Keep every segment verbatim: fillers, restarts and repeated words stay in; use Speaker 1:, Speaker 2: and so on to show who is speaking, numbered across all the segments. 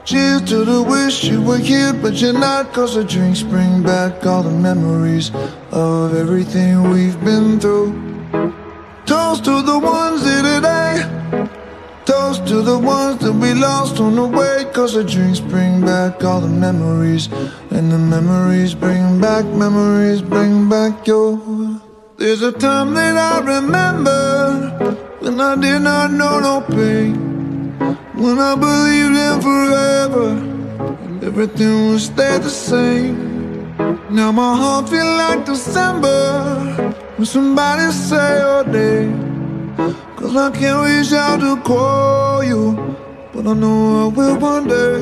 Speaker 1: Cheers to the wish you were here, but you're not. Cause the drinks bring back all the memories of everything we've been through. Toast to the ones here today. Toast to the ones that we lost on the way. Cause the drinks bring back all the memories, and the memories bring back, memories bring back your. There's a time that I remember when I did not know no pain, when I believed in forever and everything would stay the same. Now my heart feel like December when somebody say your name. Cause I can't reach out to call you, but I know I will one day,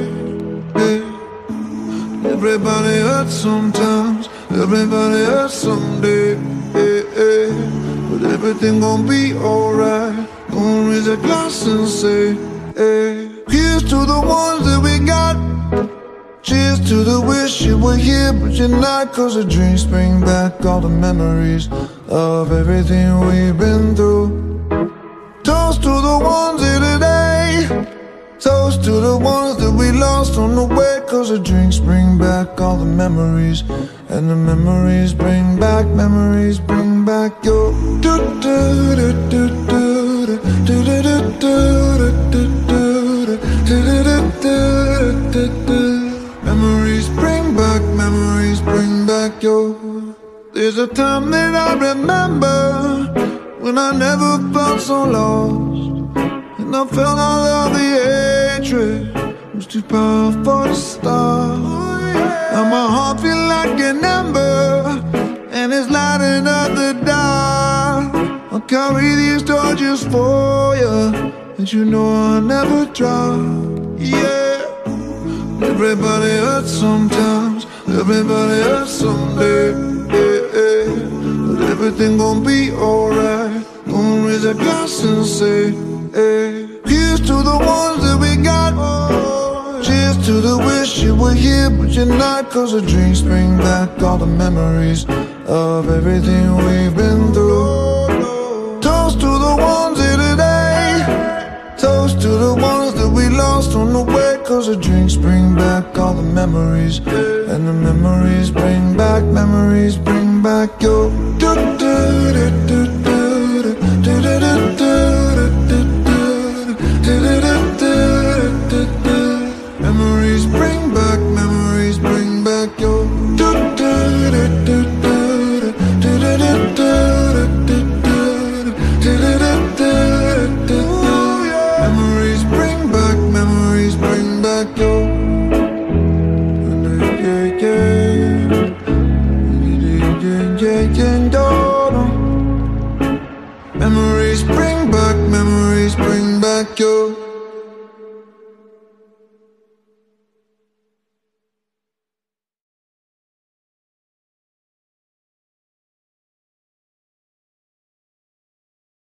Speaker 1: yeah. Everybody hurts sometimes, everybody hurts someday, yeah, yeah. But everything gon' be alright. Gonna raise a glass and say, hey. Here's to the ones that we got. Cheers to the wish you were here, but you're not. Cause the drinks bring back all the memories of everything we've been through. Toast to the ones here today. Toast to the ones that we lost on the way. Cause the drinks bring back all the memories, and the memories bring back, memories bring back your. Memories bring back, memories bring back your. There's a time that I remember when I never felt so lost, and I felt all of the hatred was too powerful to stop. Now my heart feel like an ember, and it's lighting up the dark. I'll carry these torches for you, and you know I'll never drop. Yeah. Everybody hurts sometimes, everybody hurts someday, yeah, yeah. But everything gon' be alright. Gonna raise a glass and say, hey. Here's to the ones that we got. Cheers to the wish you were here, but you're not. Cause the drinks bring back all the memories of everything we've been through. Toast to the ones here today. Toast to the ones that we lost on the way. Cause the drinks bring back all the memories, and the memories bring back, memories bring back your.